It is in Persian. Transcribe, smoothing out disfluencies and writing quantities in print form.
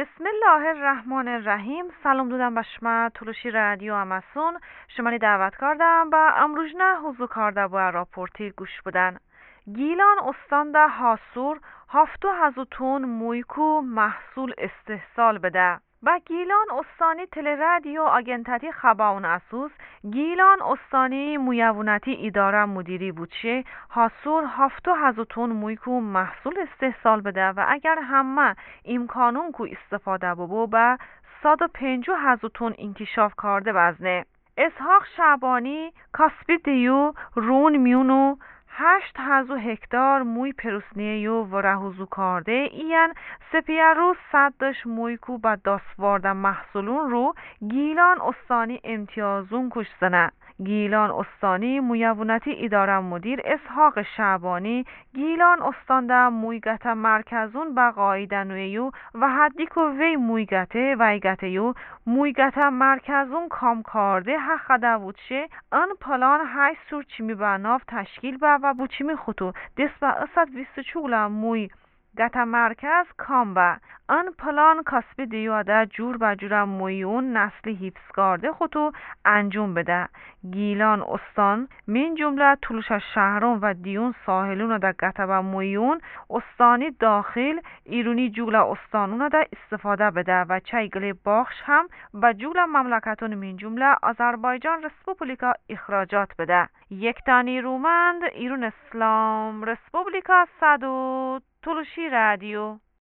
بسم الله الرحمن الرحیم. سلام دودم به شما تلوشی رادیو اماسون. شمانی دعوت کردم با امروزنه حضور کرده با راپورتی گوش بودن. گیلان استان ده حاصور هفتو هزوتون مویکو محصول استحصال بده. با گیلان استانی تل رادیو آگنتاتی خباون اسوس گیلان استانی مویونتی اداره مدیری بودشه حاصور هفتو هزوتون مویکو محصول استحصال بده و اگر همه امکانون کو استفاده ببو با 150 هزوتون انکشاف کرده وزنه. اسحاق شعبانی کاسبی دیو رون میونو 8,000 هکتار موی پروسنیو و رهوزو کرده این سپیه رو صدش موی کو با داسوارده محصولون رو گیلان استانی امتیازون کش زنه. گیلان استانی مویونتی اداره مدیر اسحاق شعبانی گیلان استانده مویگت مرکزون با قاعده نویو و حدی که وی مویگته ویگته مویگت مرکزون کام کرده حق داوودشه ان پلان های سور چیمی بناف تشکیل و بوچیمی خطو دست با اصد ویستچولا موی گتا مرکز کام با ان پلان کاسبی دیواده جور با جور مویون نسلی حفظ کرده خطو انجام بده. گیلان استان من جمله طولش شهرون و دیون ساحلون دا گتا و مویون استانی داخل ایرونی جول استانون دا استفاده بده و چایگلی باخش هم با جول مملکتون من جمله آذربایجان رسپوبلیکا اخراجات بده. یک تانی رومند ایرون اسلام رسپوبلیکا صدو تلوشی رادیو